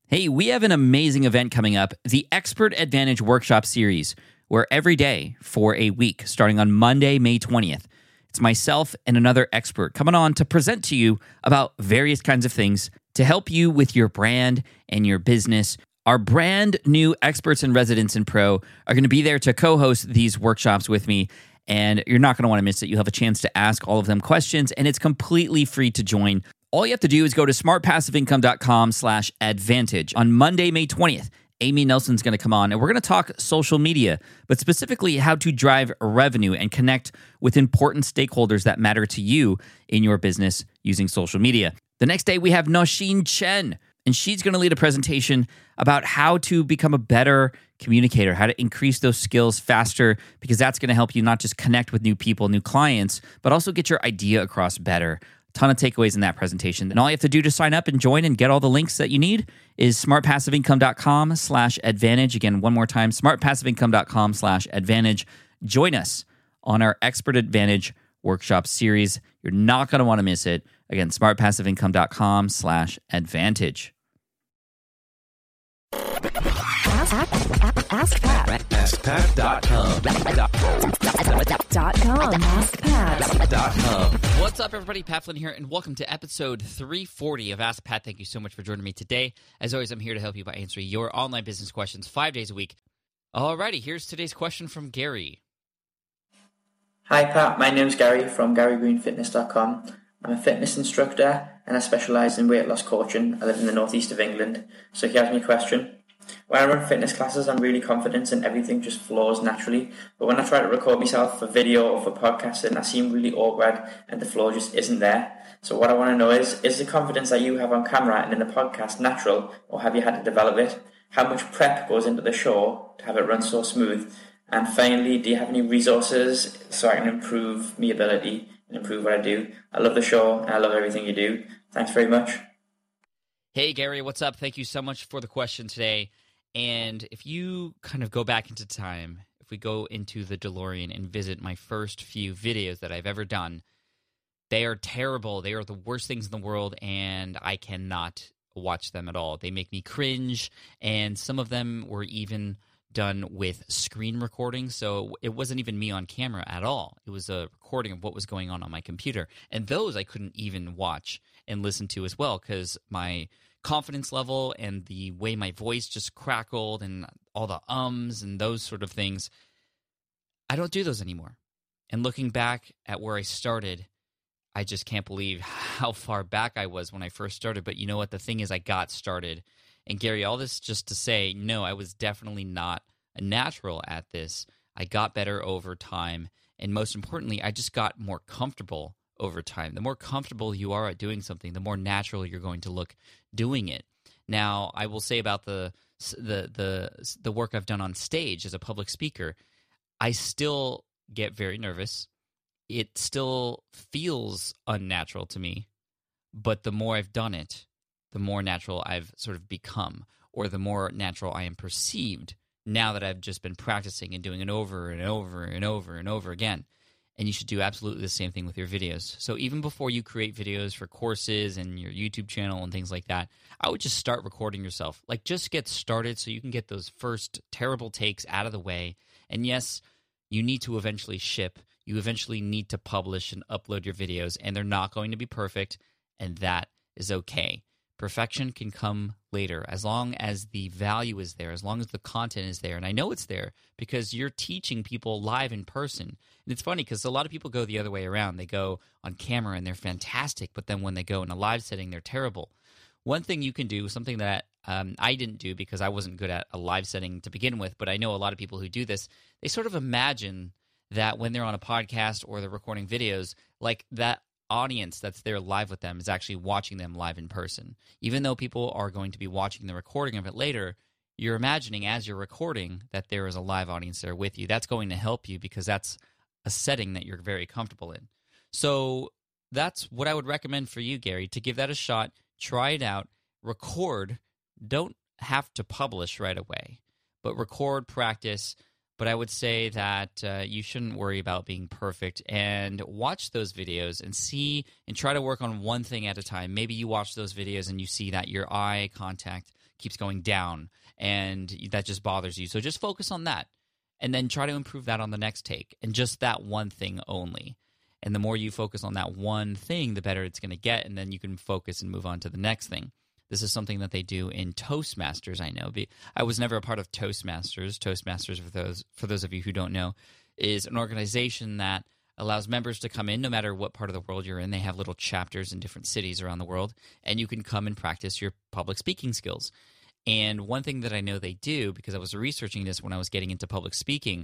Hey, we have an amazing event coming up, the Expert Advantage Workshop Series, where every day for a week, starting on Monday, May 20th, it's myself and another expert coming on to present to you about various kinds of things to help you with your brand and your business. Our brand new experts and residents in Pro are going to be there to co-host these workshops with me, and you're not going to want to miss it. You'll have a chance to ask all of them questions, and it's completely free to join. All you have to do is go to smartpassiveincome.com/advantage. On Monday, May 20th, Amy Nelson's going to come on, and we're going to talk social media, but specifically how to drive revenue and connect with important stakeholders that matter to you in your business using social media. The next day, we have Nosheen Chen, and she's going to lead a presentation about how to become a better communicator, how to increase those skills faster, because that's going to help you not just connect with new people, new clients, but also get your idea across better. Ton of takeaways in that presentation. And all you have to do to sign up and join and get all the links that you need is smartpassiveincome.com/advantage. Again, one more time, smartpassiveincome.com/advantage. Join us on our Expert Advantage Workshop Series. You're not going to want to miss it. Again, smartpassiveincome.com/advantage. AskPat.com. What's up, everybody? Pat Flynn here, and welcome to episode 340 of Ask Pat. Thank you so much for joining me today. As always, I'm here to help you by answering your online business questions 5 days a week. Alrighty, here's today's question from Gary. Hi Pat, my name's Gary from GaryGreenFitness.com. I'm a fitness instructor and I specialise in weight loss coaching. I live in the northeast of England. So here's my question. When I run fitness classes, I'm really confident and everything just flows naturally. But when I try to record myself for video or for podcasting, I seem really awkward and the flow just isn't there. So what I want to know is the confidence that you have on camera and in the podcast natural, or have you had to develop it? How much prep goes into the show to have it run so smooth? And finally, do you have any resources so I can improve my ability and improve what I do? I love the show and I love everything you do. Thanks very much. Hey, Gary, what's up? Thank you so much for the question today. And if you kind of go back into time, if we go into the DeLorean and visit my first few videos that I've ever done, they are terrible. They are the worst things in the world, and I cannot watch them at all. They make me cringe, and some of them were even done with screen recording, so it wasn't even me on camera at all. It was a recording of what was going on my computer, and those I couldn't even watch and listen to as well because my confidence level and the way my voice just crackled and all the ums and those sort of things, I don't do those anymore. And looking back at where I started, I just can't believe how far back I was when I first started. But you know what? The thing is, I got started. And Gary, all this just to say, no, I was definitely not a natural at this. I got better over time. And most importantly, I just got more comfortable over time. The more comfortable you are at doing something, the more natural you're going to look doing it. Now, I will say about the work I've done on stage as a public speaker, I still get very nervous. It still feels unnatural to me, but the more I've done it, the more natural I've sort of become, or the more natural I am perceived now that I've just been practicing and doing it over and over and over and over again. And you should do absolutely the same thing with your videos. So even before you create videos for courses and your YouTube channel and things like that, I would just start recording yourself. Like, just get started so you can get those first terrible takes out of the way. And yes, you need to eventually ship. You eventually need to publish and upload your videos, and they're not going to be perfect, and that is okay. Perfection can come later, as long as the value is there, as long as the content is there. And I know it's there because you're teaching people live in person. And it's funny because a lot of people go the other way around. They go on camera and they're fantastic, but then when they go in a live setting, they're terrible. One thing you can do, something that I didn't do because I wasn't good at a live setting to begin with, but I know a lot of people who do this, they sort of imagine that when they're on a podcast or they're recording videos, like that audience that's there live with them is actually watching them live in person. Even though people are going to be watching the recording of it later, you're imagining as you're recording that there is a live audience there with you. That's going to help you because that's a setting that you're very comfortable in. So that's what I would recommend for you, Gary, to give that a shot. Try it out. Record. Don't have to publish right away, but record, practice. But I would say that you shouldn't worry about being perfect, and watch those videos and see and try to work on one thing at a time. Maybe you watch those videos and you see that your eye contact keeps going down, and that just bothers you. So just focus on that, and then try to improve that on the next take, and just that one thing only. And the more you focus on that one thing, the better it's going to get, and then you can focus and move on to the next thing. This is something that they do in Toastmasters, I know. I was never a part of Toastmasters. Toastmasters, for those of you who don't know, is an organization that allows members to come in no matter what part of the world you're in. They have little chapters in different cities around the world, and you can come and practice your public speaking skills. And one thing that I know they do, because I was researching this when I was getting into public speaking,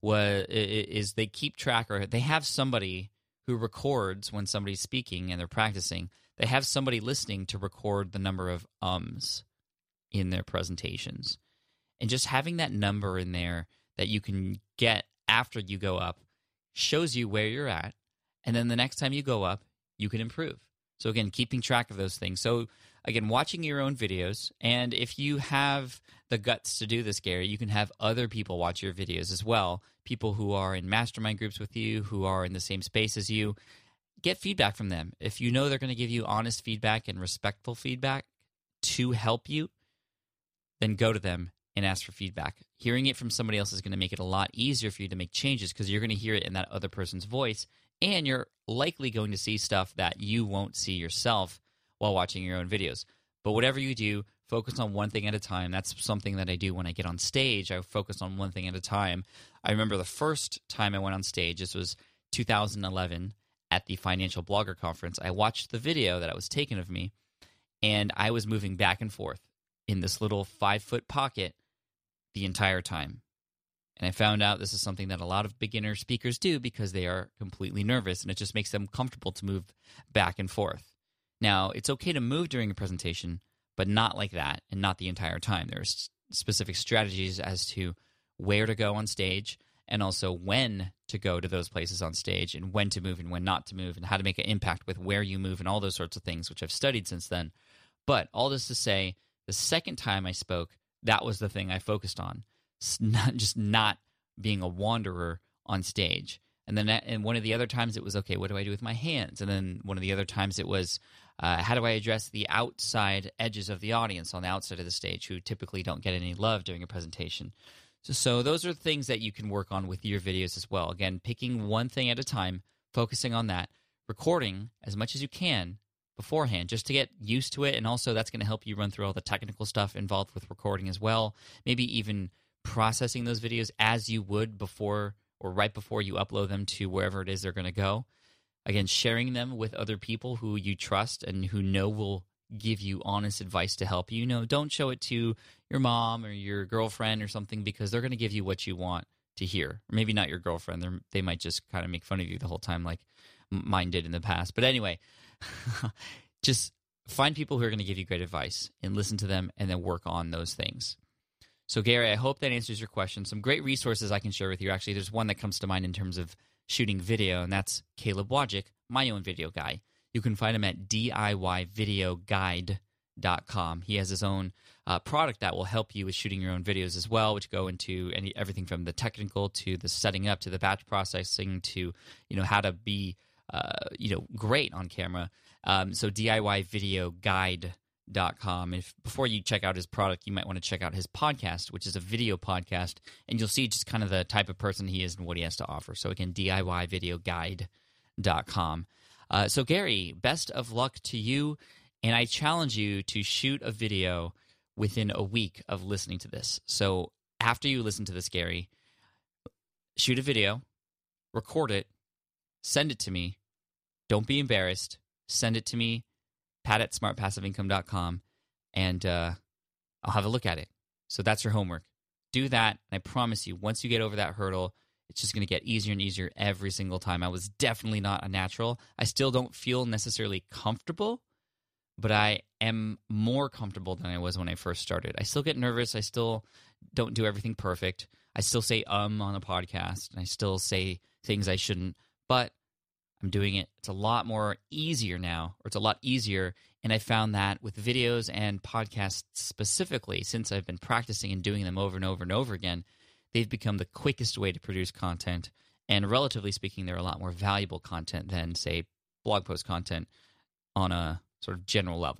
is they keep track, or they have somebody who records when somebody's speaking and they're practicing. They have somebody listening to record the number of ums in their presentations. And just having that number in there that you can get after you go up shows you where you're at. And then the next time you go up, you can improve. So again, keeping track of those things. So again, watching your own videos. And if you have the guts to do this, Gary, you can have other people watch your videos as well. People who are in mastermind groups with you, who are in the same space as you. Get feedback from them. If you know they're going to give you honest feedback and respectful feedback to help you, then go to them and ask for feedback. Hearing it from somebody else is going to make it a lot easier for you to make changes, because you're going to hear it in that other person's voice, and you're likely going to see stuff that you won't see yourself while watching your own videos. But whatever you do, focus on one thing at a time. That's something that I do when I get on stage. I focus on one thing at a time. I remember the first time I went on stage, this was 2011, at the Financial Blogger Conference. I watched the video that was taken of me, and I was moving back and forth in this little 5-foot pocket the entire time. And I found out this is something that a lot of beginner speakers do because they are completely nervous, and it just makes them comfortable to move back and forth. Now, it's okay to move during a presentation, but not like that, and not the entire time. There are specific strategies as to where to go on stage, and also when to go to those places on stage, and when to move and when not to move, and how to make an impact with where you move and all those sorts of things, which I've studied since then. But all this to say, the second time I spoke, that was the thing I focused on, not being a wanderer on stage. And then and one of the other times it was, okay, what do I do with my hands? And then one of the other times it was, how do I address the outside edges of the audience on the outside of the stage who typically don't get any love during a presentation? So those are things that you can work on with your videos as well. Again, picking one thing at a time, focusing on that, recording as much as you can beforehand just to get used to it, and also that's going to help you run through all the technical stuff involved with recording as well. Maybe even processing those videos as you would before or right before you upload them to wherever it is they're going to go. Again, sharing them with other people who you trust and who know will give you honest advice to help you. Don't show it to your mom or your girlfriend or something, because they're going to give you what you want to hear. Or maybe not your girlfriend. They might just kind of make fun of you the whole time like mine did in the past. But anyway, just find people who are going to give you great advice and listen to them, and then work on those things. So Gary, I hope that answers your question. Some great resources I can share with you. Actually, there's one that comes to mind in terms of shooting video, and that's Caleb Wojcik, my own video guy. You can find him at DIYvideoguide.com. He has his own product that will help you with shooting your own videos as well, which go into everything from the technical to the setting up to the batch processing to how to be great on camera. So DIYvideoguide.com. Before you check out his product, you might want to check out his podcast, which is a video podcast, and you'll see just kind of the type of person he is and what he has to offer. So again, DIYvideoguide.com. So Gary, best of luck to you, and I challenge you to shoot a video within a week of listening to this. So after you listen to this, Gary, shoot a video, record it, send it to me. Don't be embarrassed. Send it to me, pat@smartpassiveincome.com, and I'll have a look at it. So that's your homework. Do that, and I promise you, once you get over that hurdle, it's just going to get easier and easier every single time. I was definitely not a natural. I still don't feel necessarily comfortable, but I am more comfortable than I was when I first started. I still get nervous. I still don't do everything perfect. I still say on a podcast, and I still say things I shouldn't, but I'm doing it. It's a lot more easier now, or it's a lot easier, and I found that with videos and podcasts specifically, since I've been practicing and doing them over and over and over again, they've become the quickest way to produce content, and relatively speaking, they're a lot more valuable content than, say, blog post content on a sort of general level.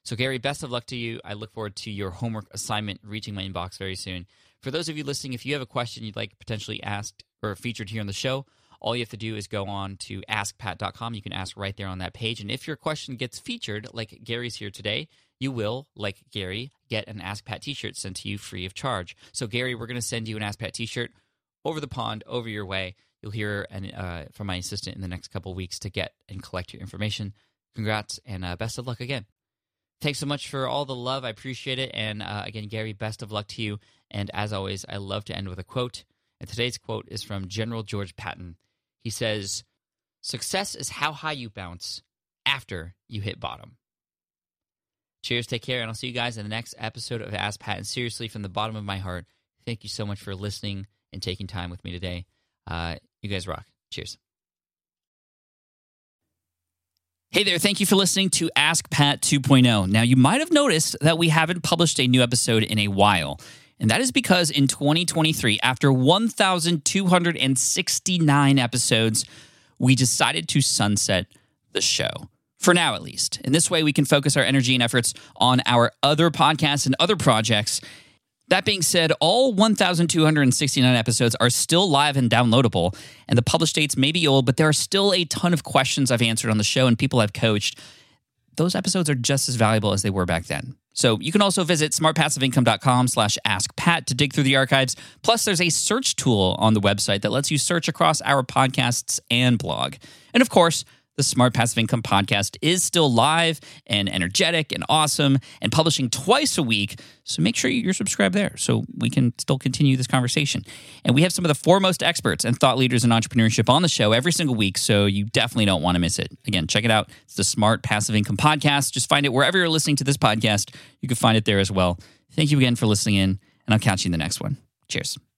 So, Gary, best of luck to you. I look forward to your homework assignment reaching my inbox very soon. For those of you listening, if you have a question you'd like potentially asked or featured here on the show, all you have to do is go on to askpat.com. You can ask right there on that page. And if your question gets featured, like Gary's here today, you will, like Gary, get an Ask Pat t-shirt sent to you free of charge. So, Gary, we're going to send you an Ask Pat t-shirt over the pond, over your way. You'll hear from my assistant in the next couple of weeks to get and collect your information. Congrats, and best of luck again. Thanks so much for all the love. I appreciate it. And again, Gary, best of luck to you. And as always, I love to end with a quote. And today's quote is from General George Patton. He says, "Success is how high you bounce after you hit bottom." Cheers, take care, and I'll see you guys in the next episode of Ask Pat. And seriously, from the bottom of my heart, thank you so much for listening and taking time with me today. You guys rock. Cheers. Hey there, thank you for listening to Ask Pat 2.0. Now, you might have noticed that we haven't published a new episode in a while, and that is because in 2023, after 1,269 episodes, we decided to sunset the show. For now, at least. In this way, we can focus our energy and efforts on our other podcasts and other projects. That being said, all 1,269 episodes are still live and downloadable, and the published dates may be old, but there are still a ton of questions I've answered on the show and people I've coached. Those episodes are just as valuable as they were back then. So you can also visit smartpassiveincome.com/askpat to dig through the archives. Plus, there's a search tool on the website that lets you search across our podcasts and blog. And of course, the Smart Passive Income podcast is still live and energetic and awesome and publishing twice a week. So make sure you're subscribed there so we can still continue this conversation. And we have some of the foremost experts and thought leaders in entrepreneurship on the show every single week, so you definitely don't want to miss it. Again, check it out. It's the Smart Passive Income podcast. Just find it wherever you're listening to this podcast. You can find it there as well. Thank you again for listening in, and I'll catch you in the next one. Cheers.